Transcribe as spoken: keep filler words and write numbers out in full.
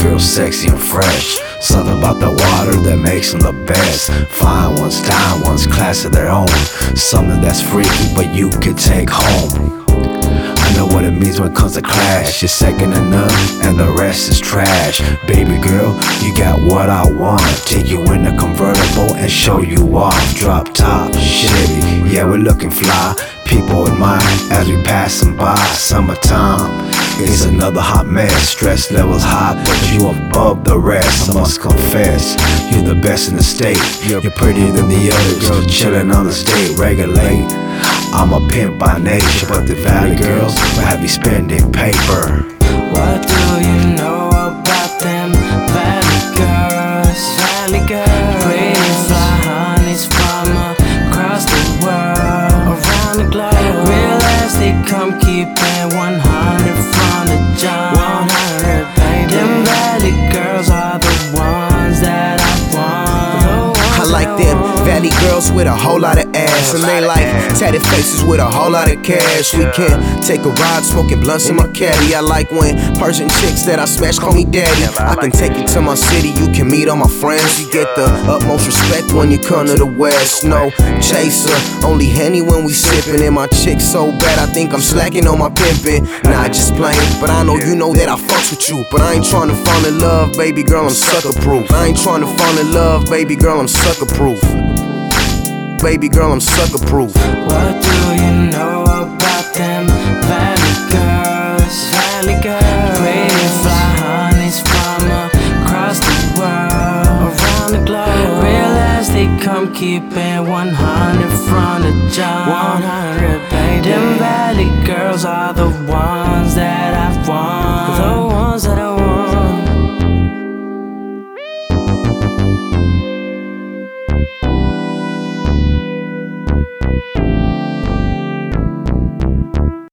girls sexy and fresh. Something about the water that makes them the best. Fine ones, dime ones, class of their own. Something that's freaky but you could take home. I know what it means when it comes to clash. You're second to none and the rest is trash. Baby girl, you got what I want. Take you in a convertible and show you off. Drop top, Chevy, yeah we're looking fly. People admire as we passing by. Summertime, it's another hot mess. Stress levels high, but you above the rest. I must confess, you're the best in the state. You're prettier than the others, girls chilling on the state. Regulate, I'm a pimp by nature, but the Valley girls will have you spending paper. What do you know about them Valley girls? Valley girls, pretty fly honeys from across the world, around the globe. Real as they come, keeping one hundred from the jump. one hundred, baby. Them Valley girls are the ones that I want. I like them Valley girls with a whole lot of ass, and they like tatted faces with a whole lot of cash. We can take a ride smoking blunts in my caddy. I like when Persian chicks that I smash call me daddy. I can take you to my city, you can meet all my friends. You get the utmost respect when you come to the West. No chaser, only Henny when we sippin'. And my chick so bad I think I'm slacking on my pimpin'. Nah, just plain, but I know you know that I fucks with you. But I ain't tryna fall in love, baby girl, I'm sucker proof. I ain't tryna fall in love, baby girl, I'm sucker proof. Baby girl, I'm sucker proof. What do you know about them Valley girls? Valley girls, pretty fly honeys from across the world, around the globe. Real as they come, keeping one hundred from the jump. one hundred, baby. Them Valley girls are the ones that I want. The ones that I